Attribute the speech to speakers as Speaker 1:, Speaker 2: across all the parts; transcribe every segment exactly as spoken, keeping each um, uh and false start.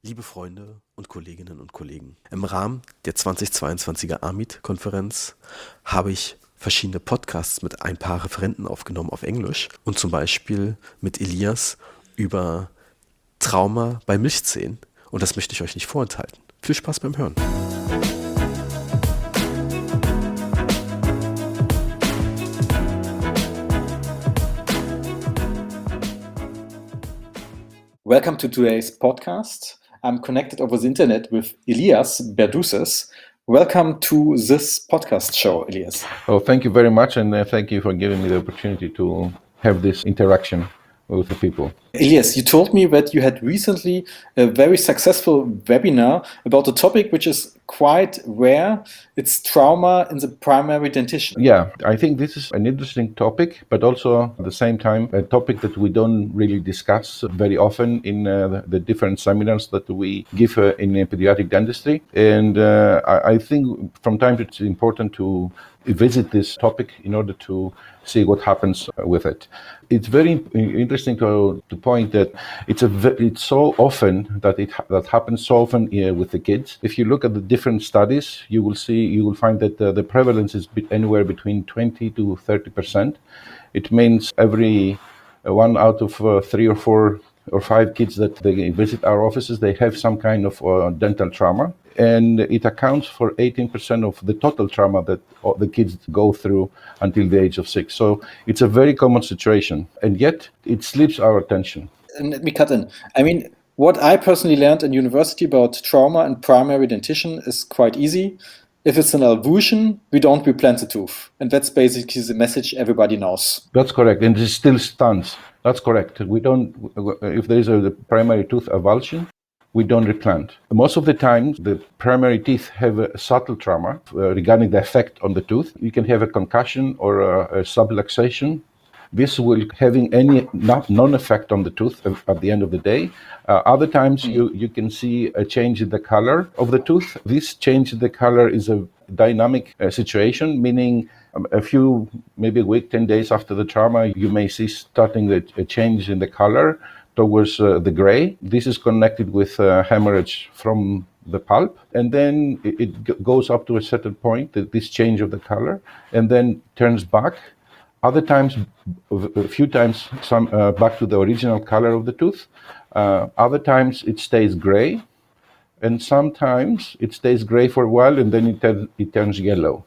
Speaker 1: Liebe Freunde und Kolleginnen und Kollegen, im Rahmen der zweitausendzweiundzwanziger A M I T-Konferenz habe ich verschiedene Podcasts mit ein paar Referenten aufgenommen auf Englisch und zum Beispiel mit Elias über Trauma bei Milchzähnen. Und das möchte ich euch nicht vorenthalten. Viel Spaß beim Hören.
Speaker 2: Welcome to today's podcast. I'm connected over the internet with Elias Berduses. Welcome to this podcast show, Elias.
Speaker 3: Oh, thank you very much, and uh, thank you for giving me the opportunity to have this interaction with the people.
Speaker 2: Elias, you told me that you had recently a very successful webinar about a topic which is quite rare. It's trauma in the primary dentition.
Speaker 3: Yeah, I think this is an interesting topic, but also at the same time a topic that we don't really discuss very often in uh, the, the different seminars that we give uh, in uh, pediatric dentistry. And uh, I, I think from time to time it's important to visit this topic in order to see what happens with it. It's very interesting to, to point that it's a it's so often that it that happens so often uh, with the kids. If you look at the different studies, you will see you will find that uh, the prevalence is be- anywhere between twenty to thirty percent. It means every uh, one out of uh, three or four or five kids that they visit our offices, they have some kind of uh, dental trauma. And it accounts for eighteen percent of the total trauma that the kids go through until the age of six. So it's a very common situation, and yet it slips our attention.
Speaker 2: And let me cut in. I mean, what I personally learned in university about trauma and primary dentition is quite easy. If it's an avulsion, we don't replant the tooth. And that's basically the message everybody knows.
Speaker 3: That's correct, and it still stands. That's correct. We don't, if there is a primary tooth avulsion, we don't replant. Most of the time, the primary teeth have a subtle trauma uh, regarding the effect on the tooth. You can have a concussion or a, a subluxation. This will having any non-effect on the tooth at the end of the day. Uh, other times, mm. you, you can see a change in the color of the tooth. This change in the color is a dynamic uh, situation, meaning um, a few, maybe a week, ten days after the trauma, you may see starting the, a change in the color towards uh, the gray. This is connected with uh, hemorrhage from the pulp, and then it, it g- goes up to a certain point, this change of the color, and then turns back. Other times, a few times, some uh, back to the original color of the tooth. Uh, other times it stays gray, and sometimes it stays gray for a while, and then it, ter- it turns yellow.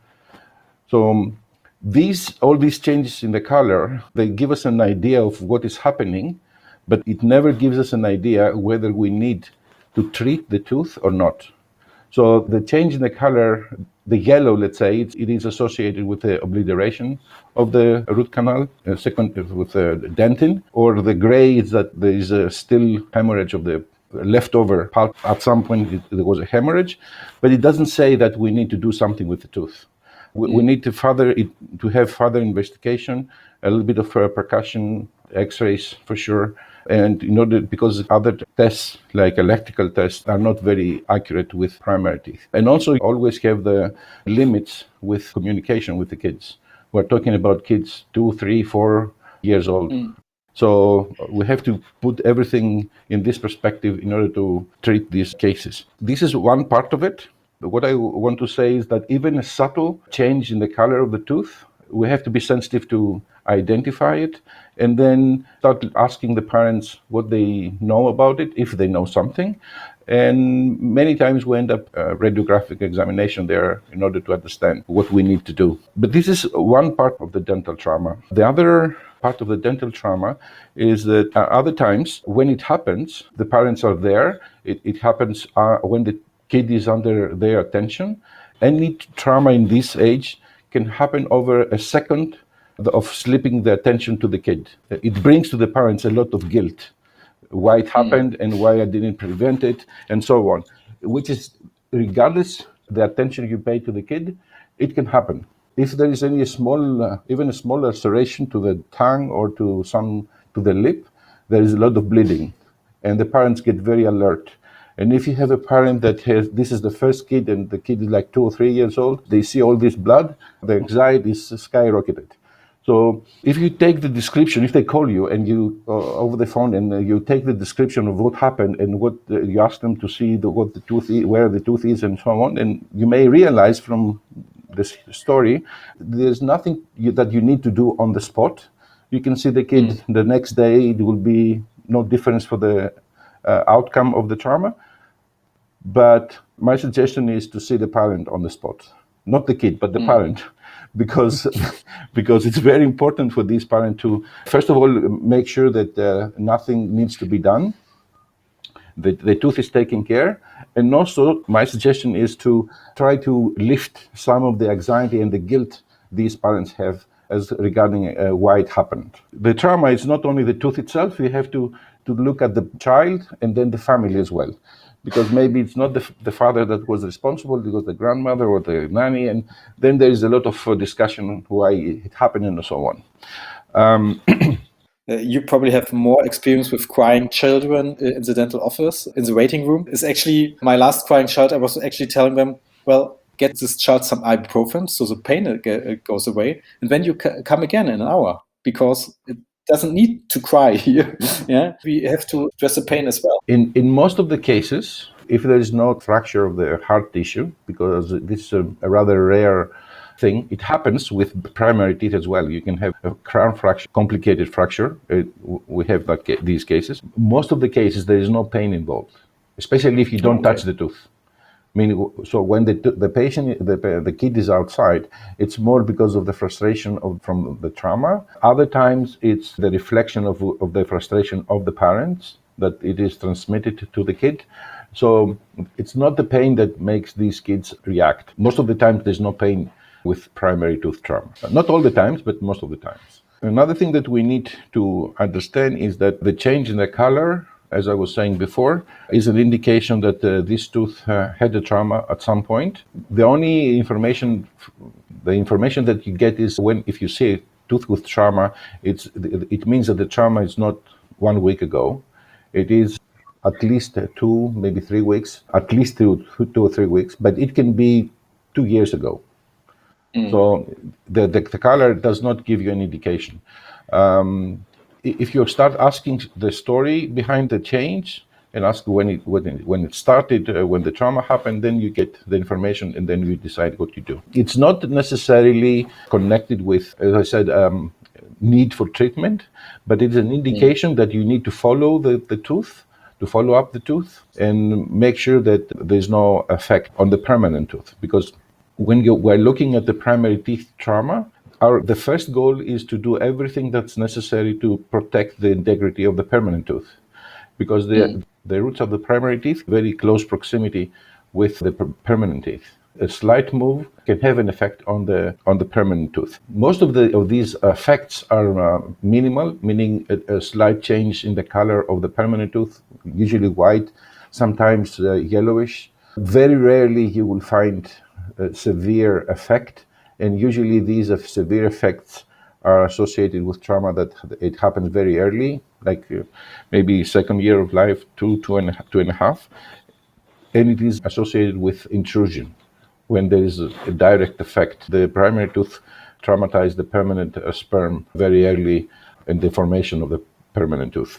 Speaker 3: So um, these, all these changes in the color, they give us an idea of what is happening, but it never gives us an idea whether we need to treat the tooth or not. So the change in the color, the yellow, let's say, it, it is associated with the obliteration of the root canal, uh, second with the dentin, or the gray is that there is a still hemorrhage of the leftover pulp. At some point it, there was a hemorrhage, but it doesn't say that we need to do something with the tooth. We, we need to further it, to have further investigation, a little bit of uh, percussion, X-rays for sure. And in order, because other tests like electrical tests are not very accurate with primary teeth. And also always have the limits with communication with the kids. We're talking about kids two, three, four years old. Mm. So we have to put everything in this perspective in order to treat these cases. This is one part of it. What I want to say is that even a subtle change in the color of the tooth, we have to be sensitive to identify it and then start asking the parents what they know about it, if they know something. And many times we end up a radiographic examination there in order to understand what we need to do. But this is one part of the dental trauma. The other part of the dental trauma is that uh, other times when it happens, the parents are there. It, it happens uh, when the kid is under their attention. Any trauma in this age can happen over a second of slipping the attention to the kid. It brings to the parents a lot of guilt, why it happened mm. and why I didn't prevent it, and so on, which is, regardless the attention you pay to the kid, it can happen. If there is any small, uh, even a small laceration to the tongue or to some to the lip, there is a lot of bleeding, and the parents get very alert. And if you have a parent that has, this is the first kid and the kid is like two or three years old, they see all this blood, the anxiety is skyrocketed. So if you take the description, if they call you and you uh, over the phone and uh, you take the description of what happened and what uh, you ask them to see the, what the tooth is, where the tooth is, and so on, and you may realize from this story there's nothing you, that you need to do on the spot. You can see the kid mm. the next day. It will be no difference for the uh, outcome of the trauma. But my suggestion is to see the parent on the spot, not the kid, but the mm. parent. Because because it's very important for these parents to, first of all, make sure that uh, nothing needs to be done, that the tooth is taken care. And also, my suggestion is to try to lift some of the anxiety and the guilt these parents have as regarding uh, why it happened. The trauma is not only the tooth itself, we have to, to look at the child and then the family as well. Because maybe it's not the, the father that was responsible, because the grandmother or the nanny, and then there is a lot of uh, discussion on why it happened and so on. Um,
Speaker 2: uh, you probably have more experience with crying children in the dental office, in the waiting room. It's actually my last crying child. I was actually telling them, well, get this child some ibuprofen so the pain uh, goes away, and then you c- come again in an hour, because it doesn't need to cry here. Yeah, we have to address the pain as well.
Speaker 3: In in most of the cases, if there is no fracture of the hard tissue, because this is a, a rather rare thing, it happens with primary teeth as well. You can have a crown fracture, complicated fracture. It, we have that, these cases. Most of the cases, there is no pain involved, especially if you don't okay. touch the tooth. I mean, so when the the patient, the the kid is outside, it's more because of the frustration of from the trauma. Other times, it's the reflection of of the frustration of the parents that it is transmitted to the kid. So it's not the pain that makes these kids react. Most of the times, there's no pain with primary tooth trauma. Not all the times, but most of the times. Another thing that we need to understand is that the change in the color, as I was saying before, is an indication that uh, this tooth uh, had a trauma at some point. The only information, the information that you get is when, if you see a tooth with trauma, it's it means that the trauma is not one week ago. It is at least two, maybe three weeks, at least two, two or three weeks, but it can be two years ago. Mm. So the, the the color does not give you an indication. Um, If you start asking the story behind the change and ask when it when it, when it started, uh, when the trauma happened, then you get the information and then you decide what you do. It's not necessarily connected with, as I said, um, need for treatment, but it's an indication mm. that you need to follow the, the tooth, to follow up the tooth and make sure that there's no effect on the permanent tooth. Because when you, we're looking at the primary teeth trauma, Our, the first goal is to do everything that's necessary to protect the integrity of the permanent tooth, because the, mm. the roots of the primary teeth very close proximity with the per- permanent teeth. A slight move can have an effect on the on the permanent tooth. Most of the of these effects are uh, minimal, meaning a, a slight change in the color of the permanent tooth, usually white, sometimes uh, yellowish. Very rarely you will find a severe effect. And usually these uh, severe effects are associated with trauma that it happens very early, like uh, maybe second year of life, two, two and, a, two and a half. And it is associated with intrusion, when there is a, a direct effect. The primary tooth traumatized the permanent uh, sperm very early in the formation of the permanent tooth.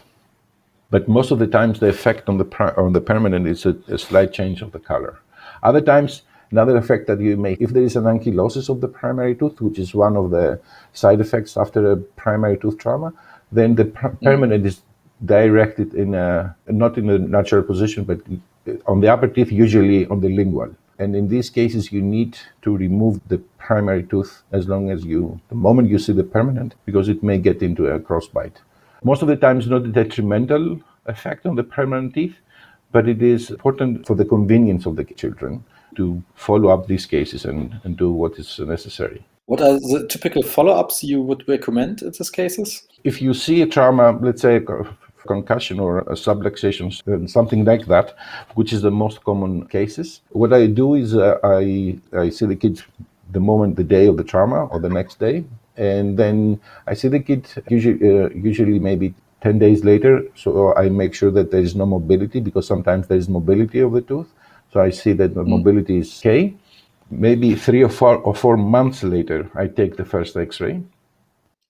Speaker 3: But most of the times the effect on the, on the permanent is a, a slight change of the color. Other times, another effect that you may, if there is an ankylosis of the primary tooth, which is one of the side effects after a primary tooth trauma, then the per- permanent mm. is directed in a, not in a natural position, but on the upper teeth, usually on the lingual. And in these cases, you need to remove the primary tooth as long as you, the moment you see the permanent, because it may get into a crossbite. Most of the time, it's not a detrimental effect on the permanent teeth, but it is important for the convenience of the children to follow up these cases and, and do what is necessary.
Speaker 2: What are the typical follow-ups you would recommend in these cases?
Speaker 3: If you see a trauma, let's say a concussion or a subluxation, something like that, which is the most common cases, what I do is uh, I, I see the kid the moment, the day of the trauma or the next day, and then I see the kid usually, uh, usually maybe ten days later, so I make sure that there is no mobility, because sometimes there is mobility of the tooth. So I see that the mm. mobility is okay. Maybe three or four or four months later, I take the first X-ray.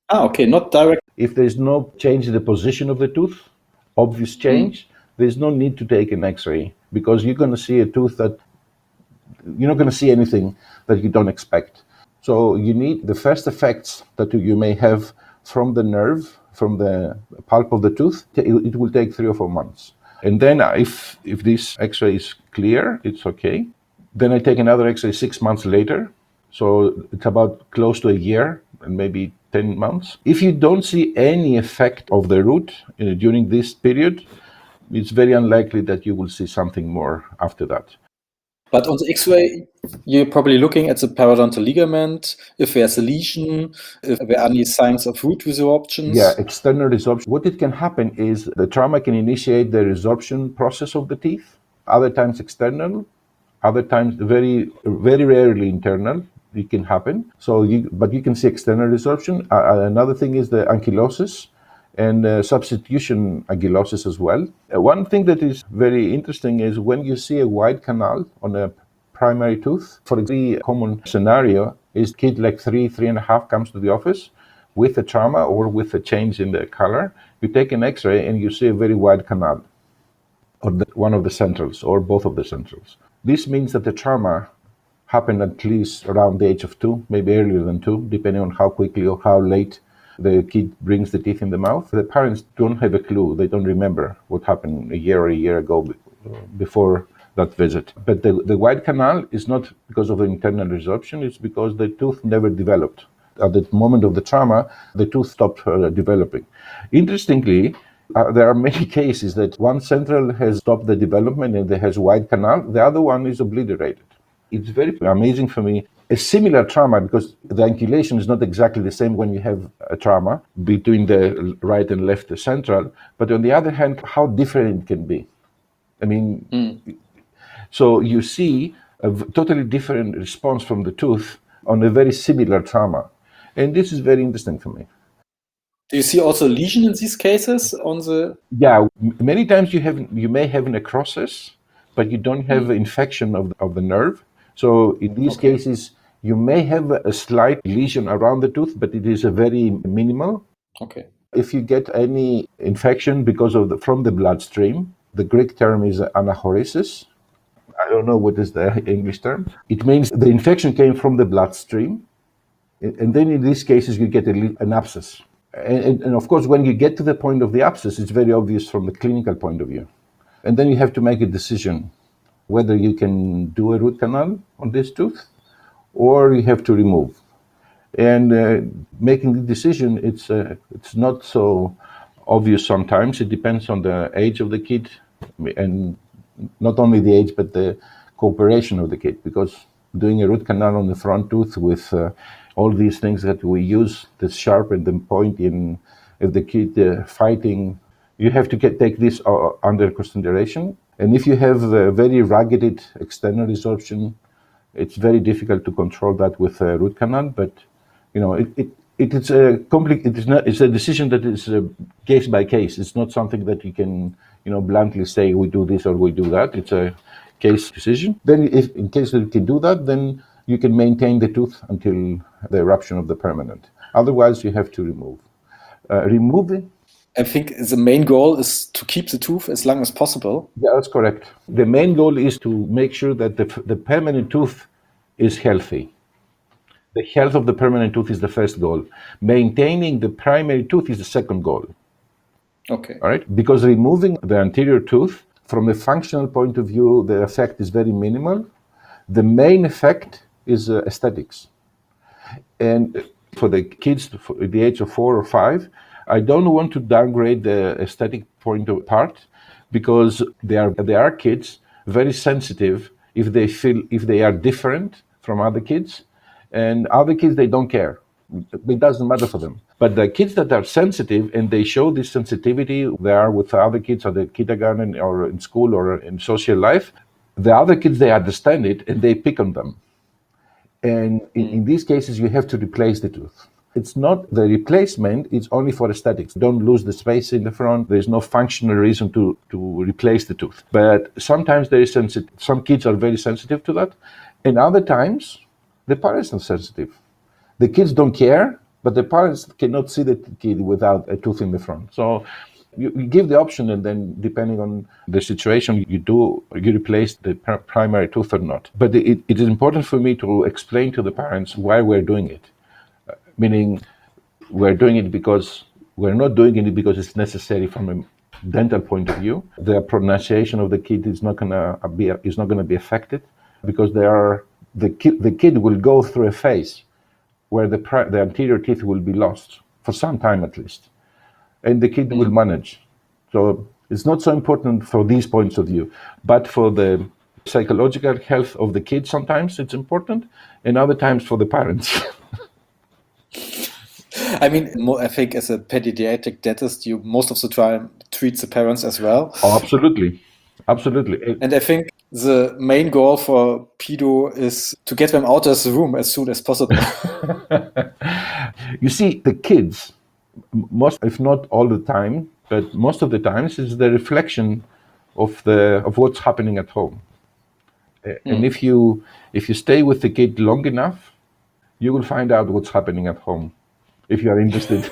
Speaker 2: Ah, okay, not direct.
Speaker 3: If there's no change in the position of the tooth, obvious change, mm. there's no need to take an X-ray, because you're going to see a tooth that you're not going to see anything that you don't expect. So you need the first effects that you may have from the nerve, from the pulp of the tooth. It will take three or four months. And then if if this X-ray is clear, it's okay. Then I take another X-ray six months later. So it's about close to a year and maybe ten months. If you don't see any effect of the root uh, during this period, it's very unlikely that you will see something more after that.
Speaker 2: But on the X-ray, you're probably looking at the periodontal ligament, if there's a lesion, if there are any signs of root resorptions.
Speaker 3: Yeah, external resorption. What it can happen is the trauma can initiate the resorption process of the teeth, other times external, other times very, very rarely internal. It can happen. So, you, but you can see external resorption. Uh, another thing is the ankylosis and uh, substitution ankylosis as well. Uh, one thing that is very interesting is when you see a wide canal on a primary tooth. For example, a common scenario is kid like three, three and a half comes to the office with a trauma or with a change in the color. You take an X-ray and you see a very wide canal on the, one of the centrals or both of the centrals. This means that the trauma happened at least around the age of two, maybe earlier than two, depending on how quickly or how late the kid brings the teeth in the mouth. The parents don't have a clue. They don't remember what happened a year or a year ago before that visit. But the, the wide canal is not because of the internal resorption, it's because the tooth never developed. At the moment of the trauma, the tooth stopped uh, developing. Interestingly, uh, there are many cases that one central has stopped the development and there has wide canal, the other one is obliterated. It's very amazing for me. A similar trauma, because the ankylation is not exactly the same when you have a trauma between the right and left central, but on the other hand, how different it can be. I mean, mm. so you see a totally different response from the tooth on a very similar trauma. And this is very interesting for me.
Speaker 2: Do you see also lesion in these cases on the?
Speaker 3: Yeah, many times you have you may have necrosis, but you don't have mm. infection of, of the nerve. So in these okay. cases, you may have a slight lesion around the tooth, but it is a very minimal.
Speaker 2: Okay.
Speaker 3: If you get any infection because of the, from the bloodstream, the Greek term is anachoresis. I don't know what is the English term. It means the infection came from the bloodstream, and then in these cases you get a, an abscess. And, and of course, when you get to the point of the abscess, it's very obvious from the clinical point of view. And then you have to make a decision whether you can do a root canal on this tooth or you have to remove. And uh, making the decision, it's uh, it's not so obvious sometimes. It depends on the age of the kid, and not only the age, but the cooperation of the kid. Because doing a root canal on the front tooth with uh, all these things that we use, the sharp and the point in if the kid uh, fighting, you have to get, take this uh, under consideration. And if you have a very rugged external resorption, it's very difficult to control that with a root canal. But you know, it it, it is a compli- It is not. It's a decision that is uh, case by case. It's not something that you can, you know, bluntly say we do this or we do that. It's a case decision. Then, if in case that you can do that, then you can maintain the tooth until the eruption of the permanent. Otherwise, you have to remove. Uh, removing.
Speaker 2: I think the main goal is to keep the tooth as long as possible.
Speaker 3: Yeah, that's correct. The main goal is to make sure that the, the permanent tooth is healthy. The health of the permanent tooth is the first goal. Maintaining the primary tooth is the second goal.
Speaker 2: Okay.
Speaker 3: All right? Because removing the anterior tooth, from a functional point of view, the effect is very minimal. The main effect is uh, aesthetics. And for the kids for the age of four or five, I don't want to downgrade the aesthetic point of part, because they are they are kids very sensitive if they feel if they are different from other kids, and other kids they don't care. It doesn't matter for them. But the kids that are sensitive and they show this sensitivity, they are with other kids at the kindergarten or in school or in social life. The other kids, they understand it and they pick on them. And in, in these cases, you have to replace the tooth. It's not the replacement, it's only for aesthetics. Don't lose the space in the front. There's no functional reason to, to replace the tooth. But sometimes there is sensitive. Some kids are very sensitive to that. And other times, the parents are sensitive. The kids don't care, but the parents cannot see the kid without a tooth in the front. So you, you give the option, and then depending on the situation, you do you replace the pr- primary tooth or not. But it, it is important for me to explain to the parents why we're doing it. Uh, meaning, we're doing it because we're not doing it because it's necessary from a dental point of view. The pronunciation of the kid is not gonna be is not gonna be affected because they are the kid the kid will go through a phase where the pri- the anterior teeth will be lost for some time at least, and the kid will manage. So it's not so important for these points of view, but for the psychological health of the kid, sometimes it's important, and other times for the parents.
Speaker 2: I mean, mo- I think as a pediatric dentist, you most of the time treat the parents as well.
Speaker 3: Oh, absolutely, absolutely.
Speaker 2: And I think the main goal for pedo is to get them out of the room as soon as possible.
Speaker 3: You see, the kids, most, if not all the time, but most of the times, is the reflection of the of what's happening at home. Mm. And if you if you stay with the kid long enough, you will find out what's happening at home. If you are interested.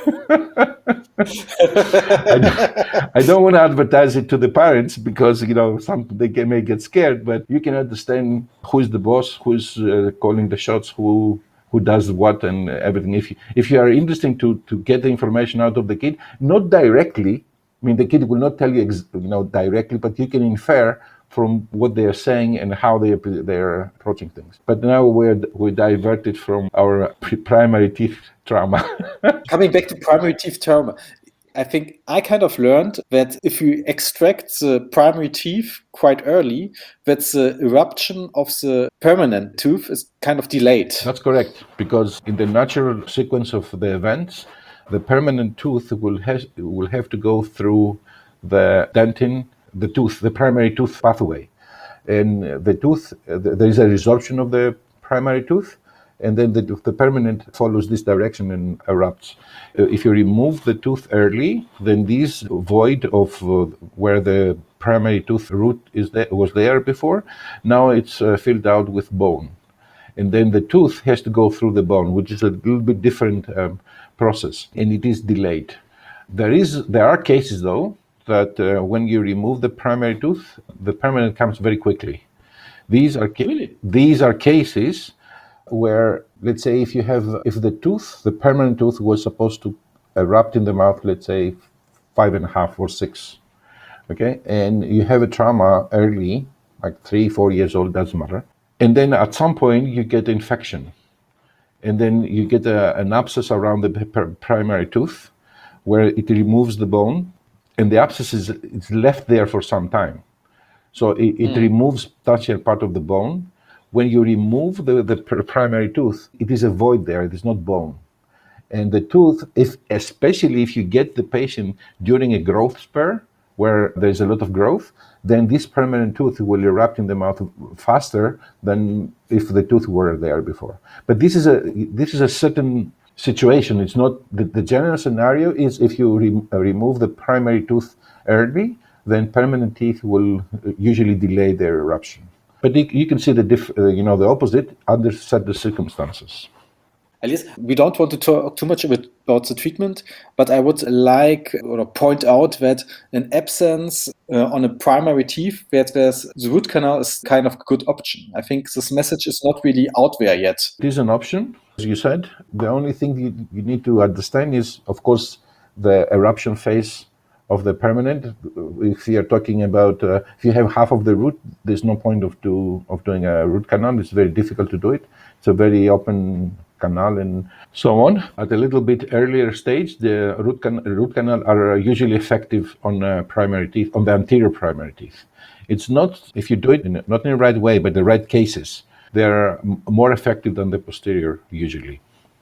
Speaker 3: I, don't, I don't want to advertise it to the parents because, you know, some they get, may get scared, but you can understand who's the boss, who's uh, calling the shots, who who does what and everything. If you, if you are interested to, to get the information out of the kid, not directly, I mean, the kid will not tell you, ex, you know, directly, but you can infer from what they are saying and how they they're approaching things. But now we're we're diverted from our primary teeth trauma.
Speaker 2: Coming back to primary teeth trauma, I think I kind of learned that if you extract the primary teeth quite early, that the eruption of the permanent tooth is kind of delayed.
Speaker 3: That's correct, because in the natural sequence of the events, the permanent tooth will have will have to go through the dentin, the tooth, the primary tooth pathway. And the tooth, there is a resorption of the primary tooth, and then the, the permanent follows this direction and erupts. If you remove the tooth early, then this void of uh, where the primary tooth root is there, was there before, now it's uh, filled out with bone. And then the tooth has to go through the bone, which is a little bit different um, process, and it is delayed. There is, there are cases, though, that uh, when you remove the primary tooth, the permanent comes very quickly. These are ca- really? These are cases where, let's say, if you have, if the tooth, the permanent tooth was supposed to erupt in the mouth, let's say, five and a half or six, okay, and you have a trauma early, like three, four years old, doesn't matter, and then at some point you get infection, and then you get a, an abscess around the p- primary tooth, where it removes the bone. And the abscess is it's left there for some time. So it, it mm. removes that part of the bone. When you remove the, the primary tooth, it is a void there, it is not bone. And the tooth, if especially if you get the patient during a growth spur, where there's a lot of growth, then this permanent tooth will erupt in the mouth faster than if the tooth were there before. But this is a this is a certain situation. It's not the, the general scenario is if you re, uh, remove the primary tooth early, then permanent teeth will usually delay their eruption. But you, you can see the diff, uh, you know the opposite under certain circumstances.
Speaker 2: Alice, we don't want to talk too much about, about the treatment, but I would like or point out that an absence uh, on a primary teeth, that there's the root canal is kind of a good option. I think this message is not really out there yet.
Speaker 3: It is an option, as you said. The only thing you, you need to understand is, of course, the eruption phase of the permanent. If you're talking about, uh, if you have half of the root, there's no point of do of doing a root canal. It's very difficult to do it. It's a very open canal and so on. At a little bit earlier stage, the root, can- root canal are usually effective on uh, primary teeth, on the anterior primary teeth. It's not, if you do it in, not in the right way, but the right cases, they're m- more effective than the posterior usually.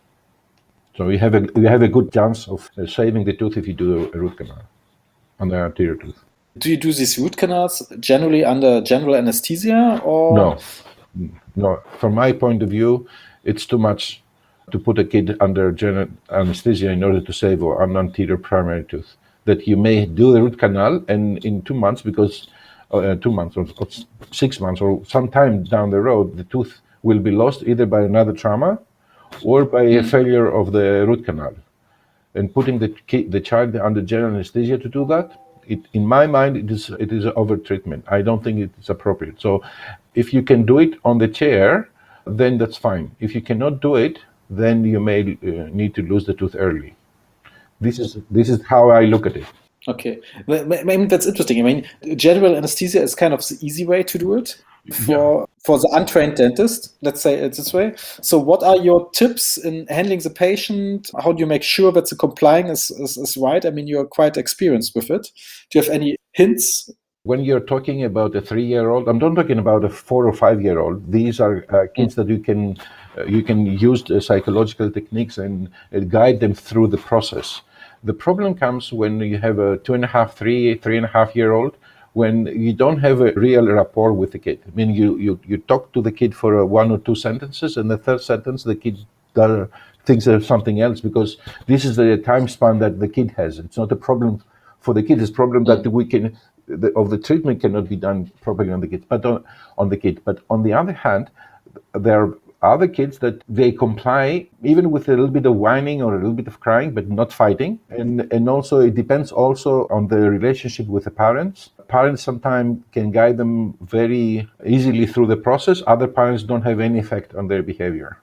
Speaker 3: So you have a you have a good chance of uh, saving the tooth if you do a root canal on the anterior tooth.
Speaker 2: Do you do these root canals generally under general anesthesia or?
Speaker 3: No, no. From my point of view, it's too much to put a kid under general anesthesia in order to save an anterior primary tooth. That you may do the root canal, and in two months, because uh, two months or, or six months or some time down the road, the tooth will be lost either by another trauma or by a failure of the root canal. And putting the ki- the child under general anesthesia to do that, it, in my mind, it is it is over treatment. I don't think it is appropriate. So, if you can do it on the chair, then that's fine. If you cannot do it, then you may uh, need to lose the tooth early. This is this is how I look at it.
Speaker 2: Okay, Well, I mean, that's interesting. I mean, general anesthesia is kind of the easy way to do it for for the untrained dentist. Let's say it this way. So, what are your tips in handling the patient? How do you make sure that the complying is, is, is right? I mean, you're quite experienced with it. Do you have any hints?
Speaker 3: When you're talking about a three-year-old, I'm not talking about a four or five-year-old. These are uh, kids that you can uh, you can use uh, psychological techniques and uh, guide them through the process. The problem comes when you have a two and a half, three, three and a half year old, when you don't have a real rapport with the kid. I mean, you you, you talk to the kid for uh, one or two sentences, and the third sentence, the kid does, thinks of something else, because this is the time span that the kid has. It's not a problem for the kid; it's a problem that we can the, of the treatment cannot be done properly on the kid. But on, on the kid, but on the other hand, there are other kids that they comply even with a little bit of whining or a little bit of crying, but not fighting. And and also it depends also on the relationship with the parents. Parents sometimes can guide them very easily through the process. Other parents don't have any effect on their behavior.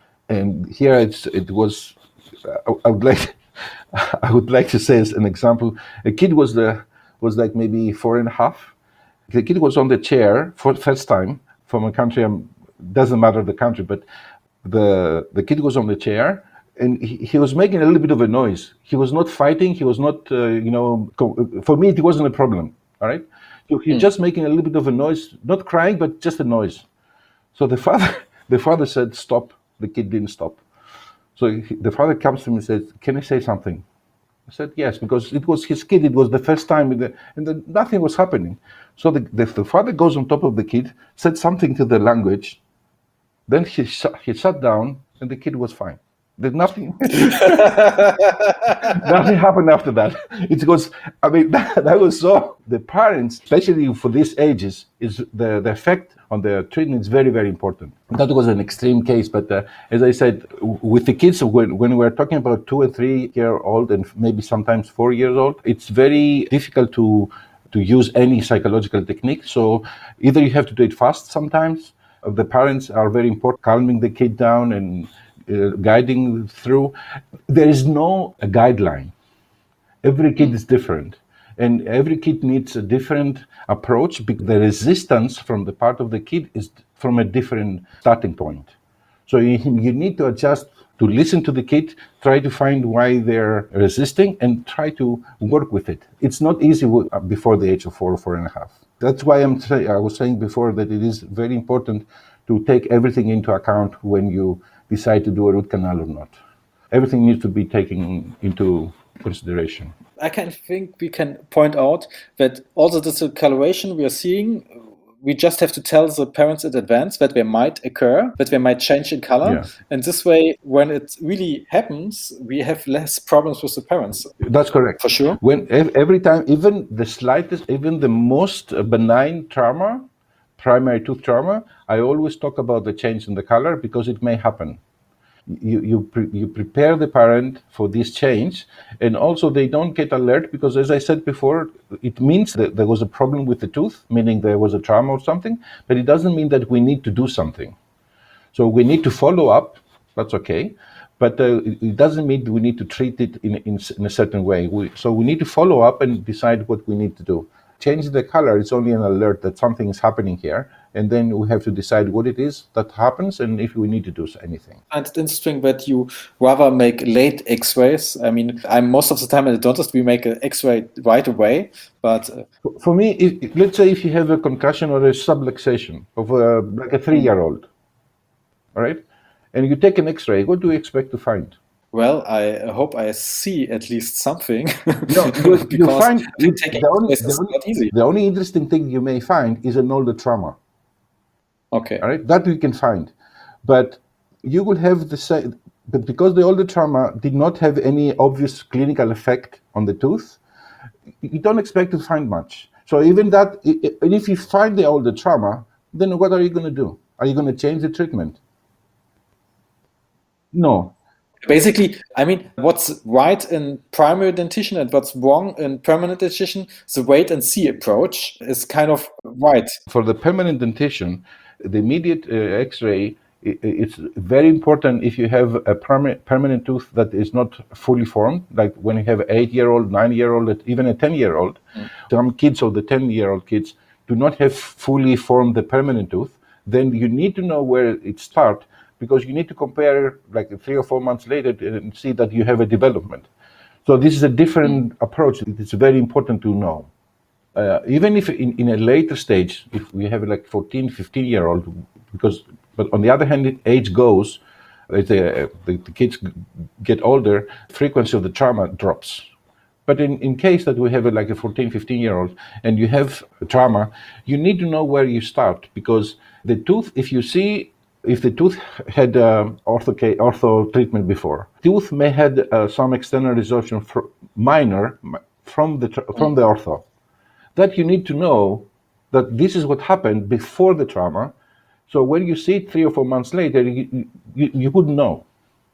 Speaker 3: And here it's it was I, I would like I would like to say as an example, a kid was the was like maybe four and a half. The kid was on the chair for the first time from a country. I'm doesn't matter the country, but the the kid was on the chair and he, he was making a little bit of a noise. He was not fighting. He was not, uh, you know, co- for me, it wasn't a problem. All right. So he's
Speaker 2: Mm.
Speaker 3: just making a little bit of a noise, not crying, but just a noise. So the father, the father said, stop. The kid didn't stop. So he, the father comes to me and says, can I say something? I said, yes, because it was his kid. It was the first time, the, and the, nothing was happening. So the, the, the father goes on top of the kid, said something to the language. Then he, sh- he sat down, and the kid was fine. There's nothing, nothing happened after that. It was, I mean, that, that was so. The parents, especially for these ages, is the, the effect on the treatment is very, very important. That was an extreme case, but uh, as I said, w- with the kids, when, when we're talking about two and three year old, and maybe sometimes four years old, it's very difficult to to use any psychological technique. So either you have to do it fast sometimes. Uh, The parents are very important, calming the kid down and uh, guiding through. There is no a guideline. Every kid is different, and every kid needs a different approach because the resistance from the part of the kid is from a different starting point. So you, you need to adjust to listen to the kid, try to find why they're resisting, and try to work with it. It's not easy w- uh, before the age of four or four and a half. That's why I'm say, I was saying before that it is very important to take everything into account when you decide to do a root canal or not. Everything needs to be taken into consideration.
Speaker 2: I can think we can point out that all the discoloration we are seeing, we just have to tell the parents in advance that they might occur, that they might change in color.
Speaker 3: Yeah.
Speaker 2: And this way, when it really happens, we have less problems with the parents.
Speaker 3: That's correct.
Speaker 2: For sure.
Speaker 3: When ev- every time, even the slightest, even the most uh, benign trauma, primary tooth trauma, I always talk about the change in the color because it may happen. You you pre- you prepare the parent for this change, and also they don't get alert because, as I said before, it means that there was a problem with the tooth, meaning there was a trauma or something, but it doesn't mean that we need to do something. So we need to follow up. That's okay, but uh, it it doesn't mean we need to treat it in in, s- in a certain way. We, so we need to follow up and decide what we need to do. Changing the color is only an alert that something is happening here, and then we have to decide what it is that happens and if we need to do anything.
Speaker 2: And it's interesting that you rather make late X-rays. I mean, I'm most of the time at the dentist, we make an X-ray right away, but uh,
Speaker 3: For for me, if, if- let's say if you have a concussion or a subluxation of a, like a three-year-old, all right, and you take an X-ray, what do you expect to find?
Speaker 2: well, I hope I see at least something.
Speaker 3: No, you, you
Speaker 2: because
Speaker 3: find you,
Speaker 2: taking
Speaker 3: the only
Speaker 2: X-rays
Speaker 3: the
Speaker 2: is
Speaker 3: only,
Speaker 2: not easy.
Speaker 3: the only interesting thing you may find is an older trauma.
Speaker 2: Okay.
Speaker 3: All right, that you can find, but you will have the same. But because the older trauma did not have any obvious clinical effect on the tooth, you don't expect to find much. So even that, i- i- and if you find the older trauma, then what are you going to do? Are you going to change the treatment? No.
Speaker 2: Basically, I mean, what's right in primary dentition and what's wrong in permanent dentition, the wait and see approach is kind of right.
Speaker 3: For the permanent dentition, the immediate uh, X-ray, i- i- it's very important if you have a perma- permanent tooth that is not fully formed, like when you have an eight-year-old, nine-year-old, even a ten-year-old.
Speaker 2: Mm.
Speaker 3: Some kids of the ten-year-old kids do not have fully formed the permanent tooth. Then you need to know where it starts, because you need to compare like three or four months later and see that you have a development. So this is a different approach. It's very important to know. Uh, even if in, in a later stage, if we have like fourteen, fifteen year old, because, but on the other hand, age goes, as the, the, the kids get older, frequency of the trauma drops. But in, in case that we have a, like a fourteen, fifteen year old and you have trauma, you need to know where you start, because the tooth, if you see, if the tooth had um, ortho, ortho treatment before, tooth may had uh, some external resorption fr- minor from the tra- from the ortho. That you need to know that this is what happened before the trauma. So when you see it three or four months later, you, you, you wouldn't know.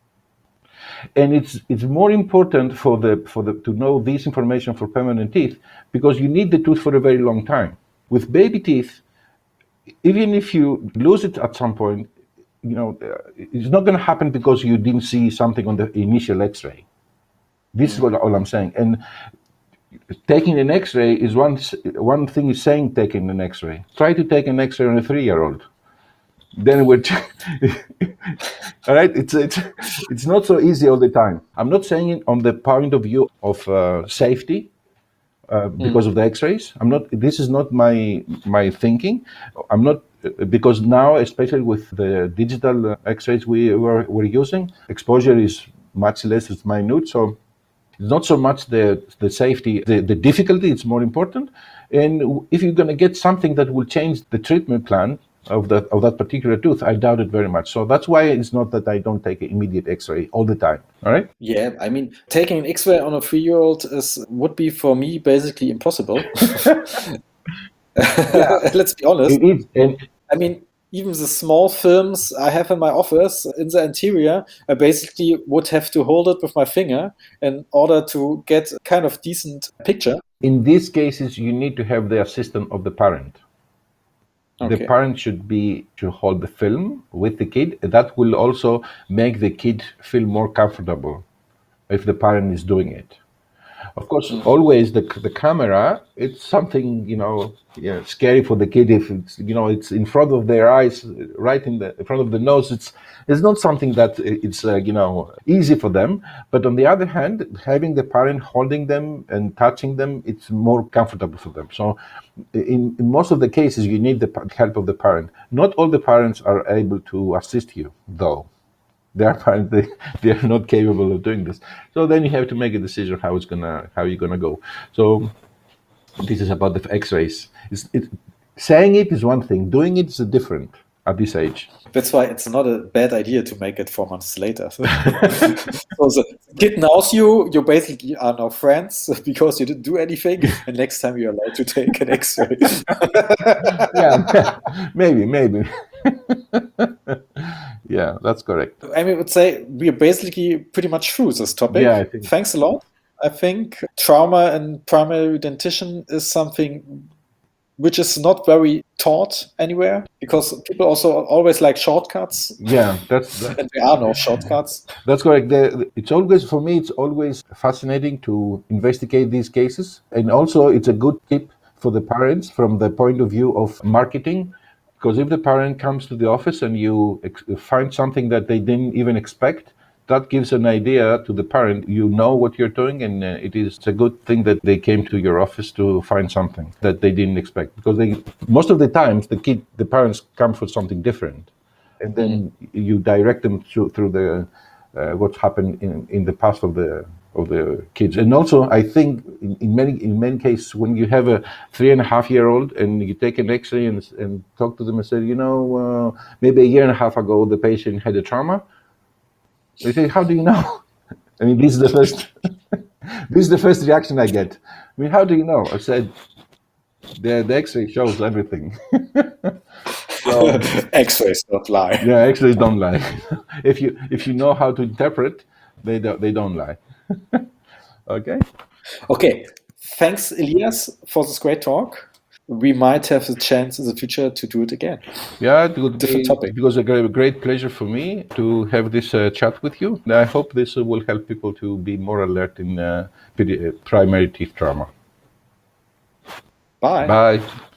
Speaker 3: And it's it's more important for the for the to know this information for permanent teeth, because you need the tooth for a very long time. With baby teeth, even if you lose it at some point, you know, uh, it's not going to happen because you didn't see something on the initial X-ray. This is what all I'm saying. And taking an X-ray is one one thing is saying taking an X-ray. Try to take an X-ray on a three-year-old. Then we're t- all right. It's it's it's not so easy all the time. I'm not saying it on the point of view of uh, safety. Uh, because mm. of the X-rays, I'm not. This is not my my thinking. I'm not because now, especially with the digital uh, X-rays we were we're using, exposure is much less. It's minute, so it's not so much the the safety, the, the difficulty. It's more important. And if you're going to get something that will change the treatment plan of that of that particular tooth, I doubt it very much. So that's why it's not that I don't take an immediate X-ray all the time. All right.
Speaker 2: Yeah, I mean, taking an X-ray on a three-year-old is would be for me basically impossible. Let's be honest.
Speaker 3: It is, and
Speaker 2: I mean, even the small films I have in my office in the interior, I basically would have to hold it with my finger in order to get a kind of decent picture.
Speaker 3: In these cases, you need to have the assistance of the parent. Okay. The parent should be to hold the film with the kid. That will also make the kid feel more comfortable if the parent is doing it. Of course, mm-hmm. always the the camera, it's something, you know, yeah, scary for the kid if it's, you know, it's in front of their eyes, right in the in front of the nose. It's it's not something that it's uh, you know, easy for them. But on the other hand, having the parent holding them and touching them, it's more comfortable for them. So in, in most of the cases, you need the help of the parent. Not all the parents are able to assist you, though. Their parents, they, they are not capable of doing this. So then you have to make a decision how it's gonna, how you're gonna go. So this is about the X-rays. It's, it, saying it is one thing, doing it is different at this age.
Speaker 2: That's why it's not a bad idea to make it four months later. So the kid knows you, you basically are now friends because you didn't do anything, and next time you're allowed to take an X-ray.
Speaker 3: Yeah, maybe, maybe. Yeah, that's correct.
Speaker 2: I mean, I would say we are basically pretty much through this topic.
Speaker 3: Yeah, I think.
Speaker 2: Thanks a lot. I think trauma and primary dentition is something which is not very taught anywhere, because people also always like shortcuts.
Speaker 3: Yeah, that's, that's
Speaker 2: and there are no shortcuts.
Speaker 3: That's correct. The, it's always, for me, it's always fascinating to investigate these cases. And also it's a good tip for the parents from the point of view of marketing. Because if the parent comes to the office and you ex- find something that they didn't even expect, that gives an idea to the parent. You know what you're doing, and uh, it is a good thing that they came to your office to find something that they didn't expect. Because they, most of the times, the kid, the parents come for something different, and then mm. you direct them through through the uh, what's happened in, in the past of the of the kids. And also, I think in, in many in many cases, when you have a three and a half year old and you take an X-ray and, and talk to them and say, you know, uh, maybe a year and a half ago the patient had a trauma, they say, how do you know? I mean, this is the first this is the first reaction I get. I mean, how do you know? I said, the, the X-ray shows everything. So know,
Speaker 2: X-rays don't lie.
Speaker 3: yeah, X-rays don't lie. if you if you know how to interpret, they don't they don't lie. Okay.
Speaker 2: Okay, thanks, Elias, for this great talk. We might have the chance in the future to do it again.
Speaker 3: Yeah, it, would
Speaker 2: Different
Speaker 3: be,
Speaker 2: topic.
Speaker 3: it was a great, great pleasure for me to have this uh, chat with you. And I hope this uh, will help people to be more alert in uh, pedi- uh, primary teeth trauma.
Speaker 2: Bye.
Speaker 3: Bye.